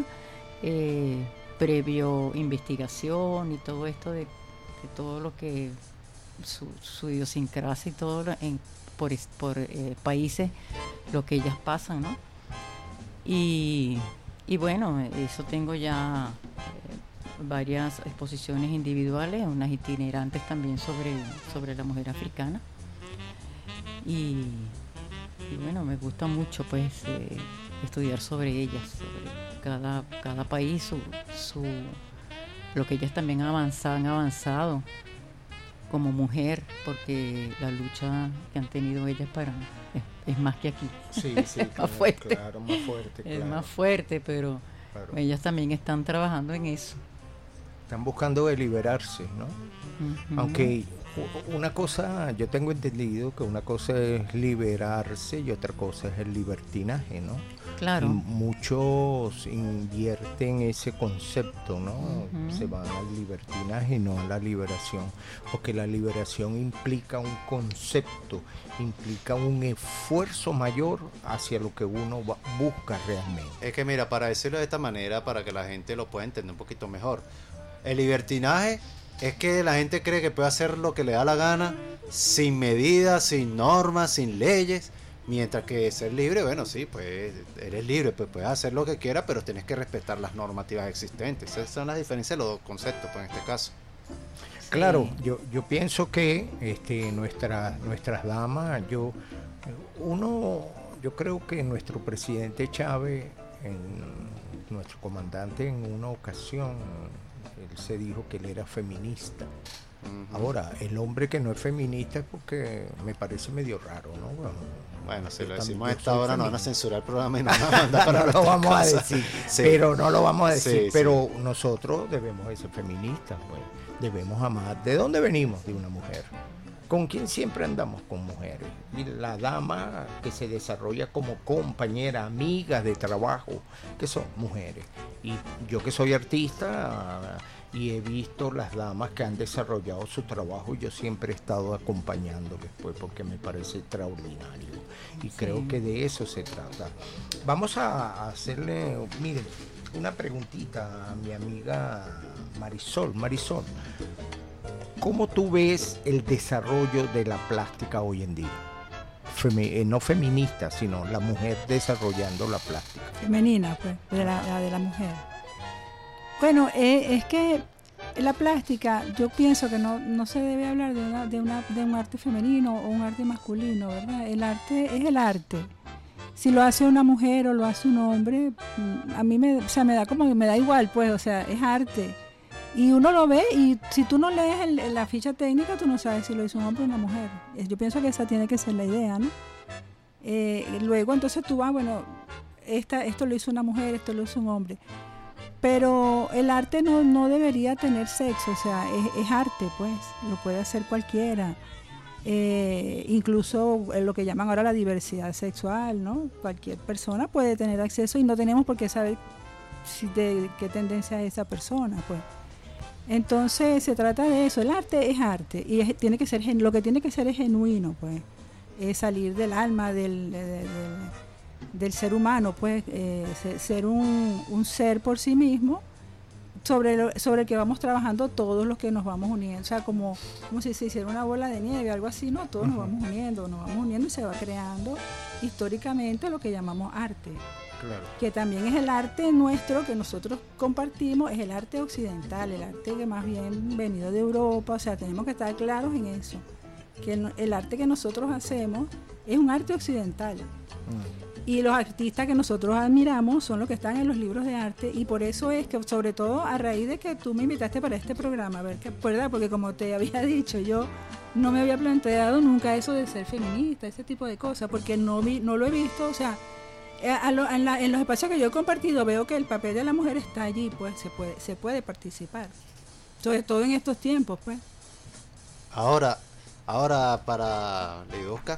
previo investigación y todo esto de todo lo que su idiosincrasia y todo por países, lo que ellas pasan, ¿no? Y bueno, eso tengo ya varias exposiciones individuales, unas itinerantes también sobre la mujer africana, y bueno, me gusta mucho pues estudiar sobre ellas, sobre cada país, lo que ellas también han avanzado como mujer, porque la lucha que han tenido ellas es más que aquí. Sí, más fuerte. Claro, más fuerte. Es claro. más fuerte, pero claro, ellas también están trabajando en eso. Están buscando de liberarse, ¿no? Uh-huh. Aunque una cosa, yo tengo entendido que una cosa es liberarse y otra cosa es el libertinaje, ¿no? Claro. Y muchos invierten ese concepto, ¿no? Uh-huh. Se van al libertinaje y no a la liberación, porque la liberación implica un concepto, implica un esfuerzo mayor hacia lo que uno busca realmente. Es que mira, para decirlo de esta manera, para que la gente lo pueda entender un poquito mejor, el libertinaje es que la gente cree que puede hacer lo que le da la gana, sin medidas, sin normas, sin leyes, mientras que ser libre, bueno, sí, pues eres libre, pues puedes hacer lo que quieras, pero tienes que respetar las normativas existentes. Esas son las diferencias de los dos conceptos, pues en este caso. Claro, yo pienso que nuestras damas, yo creo que nuestro presidente Chávez, nuestro comandante, en una ocasión, él se dijo que él era feminista. Uh-huh. Ahora, el hombre que no es feminista es porque me parece medio raro, ¿no? Bueno, si lo decimos a esta hora, nos van a censurar el programa y nos van a mandar para no lo vamos casa. A decir, sí. Pero no lo vamos a decir. Sí, pero sí, nosotros debemos de ser feministas, pues. Debemos amar. ¿De dónde venimos? De una mujer. ¿Con quién siempre andamos? Con mujeres. Y la dama que se desarrolla como compañera, amiga de trabajo, que son mujeres. Y yo que soy artista y he visto las damas que han desarrollado su trabajo, yo siempre he estado acompañándoles, pues, porque me parece extraordinario. Y sí, creo que de eso se trata. Vamos a hacerle, miren, una preguntita a mi amiga Marisol. Marisol, ¿cómo tú ves el desarrollo de la plástica hoy en día? No feminista, sino la mujer desarrollando la plástica. Femenina, pues, de la mujer. Bueno, es que la plástica, yo pienso que no se debe hablar de un arte femenino o un arte masculino, ¿verdad? El arte es el arte. Si lo hace una mujer o lo hace un hombre, a mí me da igual, pues, o sea, es arte. Y uno lo ve, y si tú no lees la ficha técnica, tú no sabes si lo hizo un hombre o una mujer. Yo pienso que esa tiene que ser la idea, ¿no? Luego, entonces tú vas, bueno, esto lo hizo una mujer, esto lo hizo un hombre. Pero el arte no debería tener sexo, o sea, es arte, pues, lo puede hacer cualquiera. Incluso lo que llaman ahora la diversidad sexual, ¿no? Cualquier persona puede tener acceso y no tenemos por qué saber de qué tendencia es esa persona, pues. Entonces se trata de eso, el arte es arte y tiene que ser, lo que tiene que ser es genuino, pues, es salir del alma, del ser humano, pues ser un ser por sí mismo, sobre el que vamos trabajando todos los que nos vamos uniendo, o sea, como si se hiciera una bola de nieve, algo así, ¿no? Todos nos vamos uniendo y se va creando históricamente lo que llamamos arte. Claro. Que también es el arte nuestro que nosotros compartimos, es el arte occidental, el arte que más bien venido de Europa, o sea, tenemos que estar claros en eso, que el arte que nosotros hacemos es un arte occidental. Y los artistas que nosotros admiramos son los que están en los libros de arte, y por eso es que, sobre todo a raíz de que tú me invitaste para este programa, a ver qué, ¿verdad? Porque como te había dicho, yo no me había planteado nunca eso de ser feminista, ese tipo de cosas, porque no lo he visto, o sea, en los espacios que yo he compartido veo que el papel de la mujer está allí, pues se puede participar, sobre todo en estos tiempos, pues. Ahora para Lady Oscar,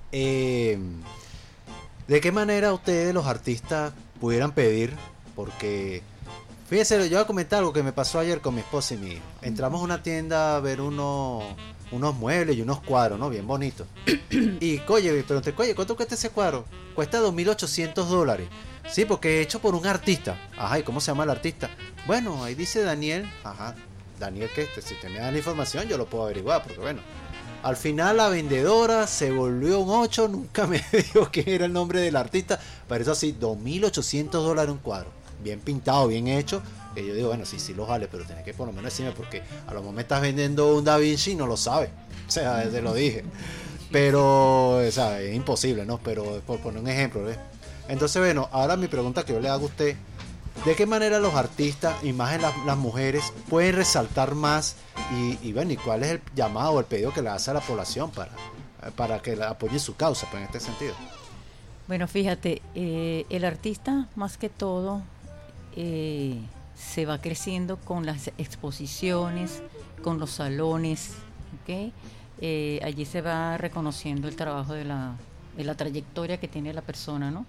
¿de qué manera ustedes, los artistas, pudieran pedir? Porque, fíjense, yo voy a comentar algo que me pasó ayer con mi esposa y mi hijo. Entramos a una tienda a ver unos muebles y unos cuadros, ¿no? Bien bonitos. Y, oye, pregunté, ¿cuánto cuesta ese cuadro? Cuesta $2,800. Sí, porque es hecho por un artista. Ajá, ¿y cómo se llama el artista? Bueno, ahí dice Daniel. Ajá, Daniel, ¿qué? Si usted me da la información, yo lo puedo averiguar, porque bueno. Al final la vendedora se volvió un 8, nunca me dijo quién era el nombre del artista, pero eso sí, $2,800 un cuadro, bien pintado, bien hecho, que yo digo, bueno, sí los vale, pero tenés que por lo menos decirme, porque a lo mejor me estás vendiendo un Da Vinci y no lo sabes, o sea, te lo dije, pero, o sea, es imposible, ¿no? Pero por poner un ejemplo, ¿ves? Entonces, bueno, ahora mi pregunta que yo le hago a usted, ¿de qué manera los artistas, y más en las mujeres, pueden resaltar más y bueno, y cuál es el llamado o el pedido que le hace a la población para que apoye su causa, pues, en este sentido? Bueno, fíjate, el artista más que todo se va creciendo con las exposiciones, con los salones, ¿ok? Allí se va reconociendo el trabajo de la trayectoria que tiene la persona, ¿no?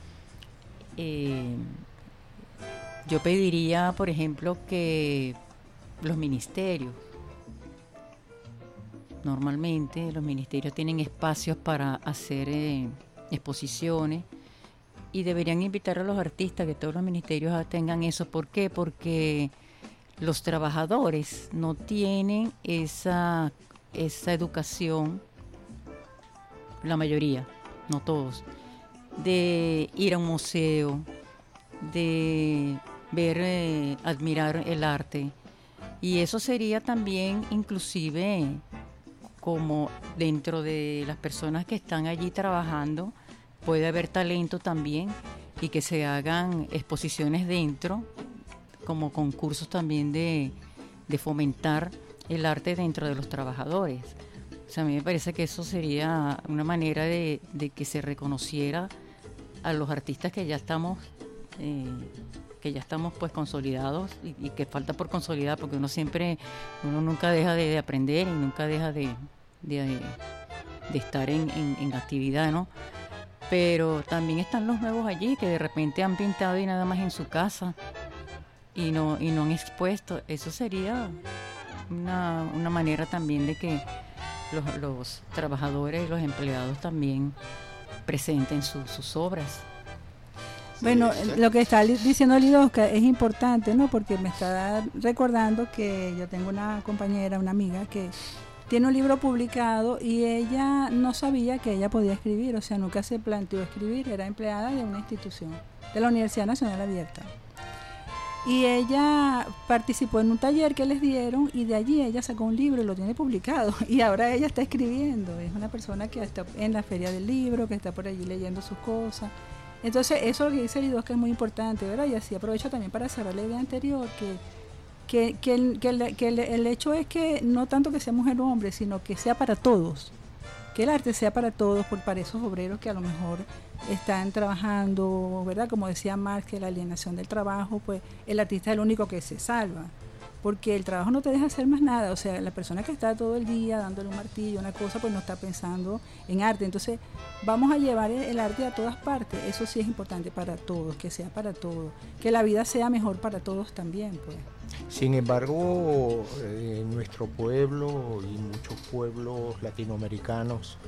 Yo pediría, por ejemplo, que los ministerios, normalmente los ministerios tienen espacios para hacer exposiciones, y deberían invitar a los artistas, que todos los ministerios tengan eso. ¿Por qué? Porque los trabajadores no tienen esa educación, la mayoría, no todos, de ir a un museo, de ver, admirar el arte. Y eso sería también, inclusive, como dentro de las personas que están allí trabajando, puede haber talento también, y que se hagan exposiciones dentro, como concursos también de fomentar el arte dentro de los trabajadores. O sea, a mí me parece que eso sería una manera de que se reconociera a los artistas que ya estamos pues consolidados, y que falta por consolidar, porque uno nunca deja de aprender, y nunca deja de estar en actividad, ¿no? Pero también están los nuevos allí, que de repente han pintado y nada más en su casa, y no han expuesto. Eso sería una manera también de que los trabajadores y los empleados también presenten sus obras. Bueno, lo que está diciendo Lidosca es importante, ¿no? Porque me está recordando que yo tengo una compañera, una amiga, que tiene un libro publicado, y ella no sabía que ella podía escribir, o sea, nunca se planteó escribir, era empleada de una institución, de la Universidad Nacional Abierta. Y ella participó en un taller que les dieron, y de allí ella sacó un libro y lo tiene publicado, y ahora ella está escribiendo. Es una persona que está en la feria del libro, que está por allí leyendo sus cosas. Entonces, eso lo que dice Lidosca es muy importante, ¿verdad? Y así aprovecho también para cerrar la idea anterior, que el hecho es que no tanto que sea mujer o hombre, sino que sea para todos, que el arte sea para todos, para esos obreros que a lo mejor están trabajando, ¿verdad? Como decía Marx, que la alienación del trabajo, pues el artista es el único que se salva, porque el trabajo no te deja hacer más nada. O sea, la persona que está todo el día dándole un martillo, una cosa, pues no está pensando en arte. Entonces vamos a llevar el arte a todas partes. Eso sí es importante para todos, que sea para todos, que la vida sea mejor para todos también, pues. Sin embargo, nuestro pueblo y muchos pueblos latinoamericanos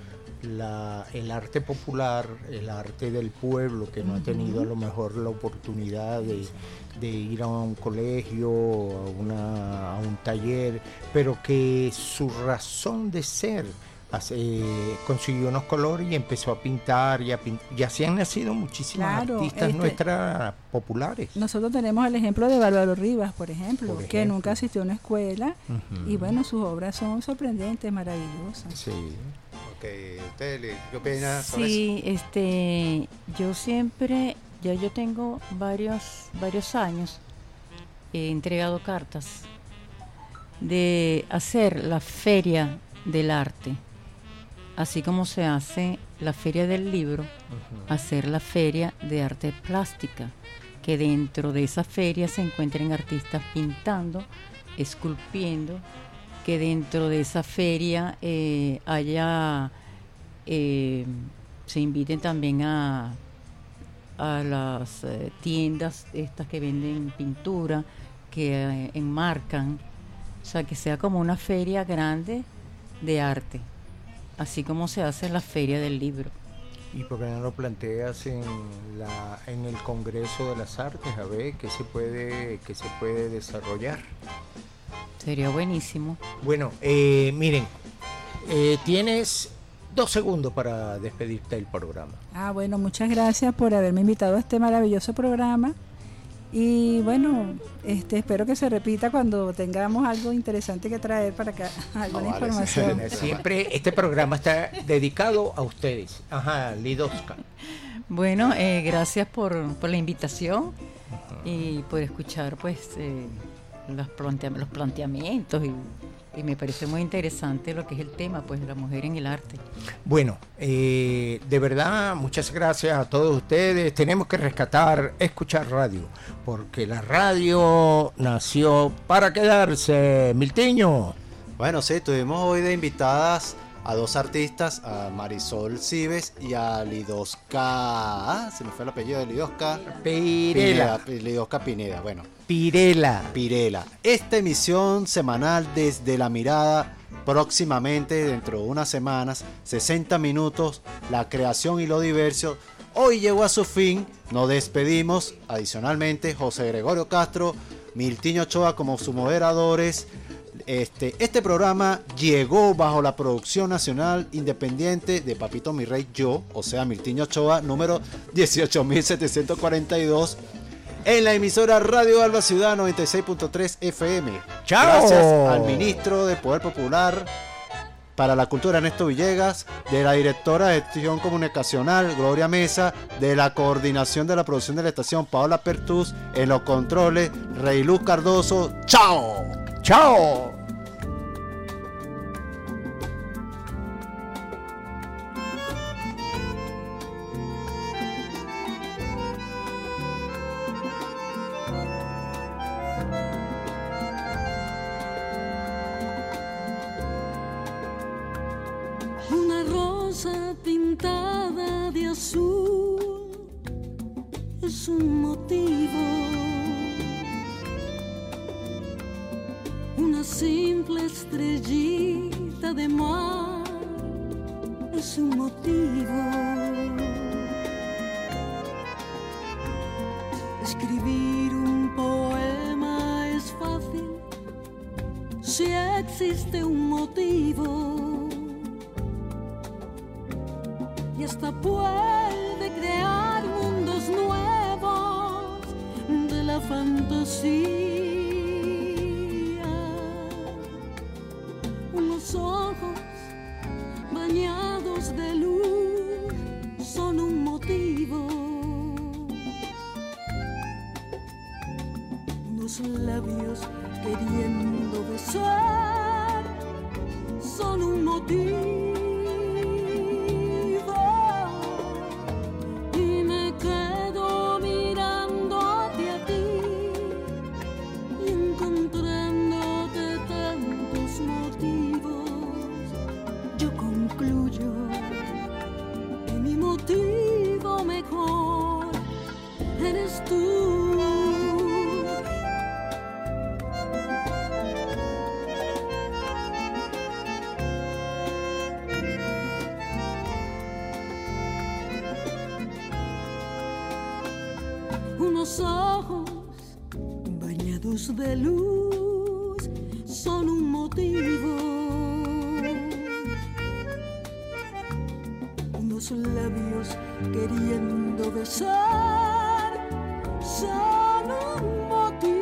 el arte popular, el arte del pueblo, que no ha tenido a lo mejor la oportunidad de ir a un colegio, a un taller, pero que su razón de ser consiguió unos colores y empezó a pintar, y así han nacido muchísimas artistas nuestras populares. Nosotros tenemos el ejemplo de Bárbaro Rivas, por ejemplo, que nunca asistió a una escuela, y bueno, sus obras son sorprendentes, maravillosas. Sí. Okay. ¿Usted qué opina sobre eso? Sí, yo siempre, ya yo tengo varios años, he entregado cartas de hacer la feria del arte, así como se hace la feria del libro, hacer la feria de arte plástica, que dentro de esa feria se encuentren artistas pintando, esculpiendo, que dentro de esa feria haya, se inviten también a las tiendas estas que venden pintura, que enmarcan, o sea, que sea como una feria grande de arte, así como se hace en la feria del libro. ¿Y por qué no lo planteas en el Congreso de las Artes, a ver qué se puede desarrollar? Sería buenísimo. Bueno, miren, tienes 2 segundos para despedirte del programa. Bueno, muchas gracias por haberme invitado a este maravilloso programa. Y bueno, espero que se repita cuando tengamos algo interesante que traer para acá, alguna información. Siempre este programa está dedicado a ustedes. Ajá, Lidowska. Bueno, gracias por la invitación y por escuchar pues los planteamientos y me parece muy interesante lo que es el tema pues de la mujer en el arte. Bueno, de verdad, muchas gracias a todos ustedes. Tenemos que escuchar radio, porque la radio nació para quedarse. Miltiño. Bueno, sí, tuvimos hoy de invitadas a 2 artistas, a Marisol Cibes y a Lidowska. Se me fue el apellido de Lidowska. Lidowska Pineda, bueno. Pirela. Esta emisión semanal desde La Mirada, próximamente dentro de unas semanas, 60 minutos, la creación y lo diverso. Hoy llegó a su fin, nos despedimos. Adicionalmente, José Gregorio Castro, Miltiño Ochoa como sus moderadores. Este programa llegó bajo la producción nacional independiente de Papito Mi Rey Yo, o sea, Miltiño Ochoa, número 18.742, en la emisora Radio Alba Ciudad 96.3 FM. ¡Chao! Gracias al ministro de Poder Popular para la Cultura, Ernesto Villegas, de la directora de Gestión Comunicacional, Gloria Mesa, de la coordinación de la producción de la estación, Paola Pertús, en los controles, Reyluz Cardoso. ¡Chao! ¡Chao! Una rosa pintada de azul es un motivo. Una simple estrellita de mar es un motivo. Escribir un poema es fácil si existe un motivo. Y hasta puede crear mundos nuevos de la fantasía. Unos ojos bañados de luz son un motivo. Unos labios queriendo besar son un motivo. Mejor eres tú. unos ojos bañados de luz son un motivo. Unos labios queriendo besar son un motivo.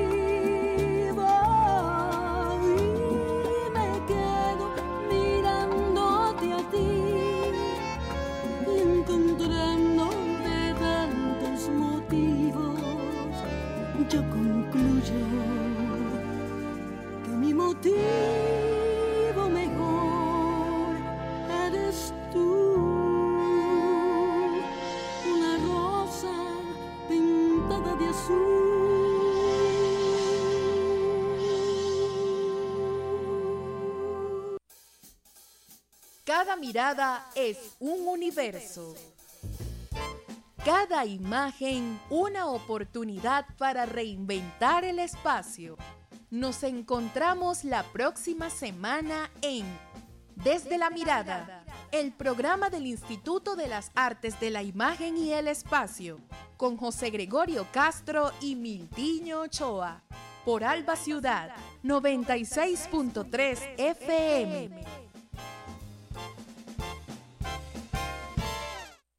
Y me quedo mirándote a ti, encontrando de tantos motivos. Yo concluyo que mi motivo mejor eres tú. Una rosa pintada de azul. Cada mirada es un universo. Cada imagen una oportunidad para reinventar el espacio. Nos encontramos la próxima semana en Desde la Mirada, el programa del Instituto de las Artes de la Imagen y el Espacio, con José Gregorio Castro y Miltiño Ochoa, por Alba Ciudad, 96.3 FM.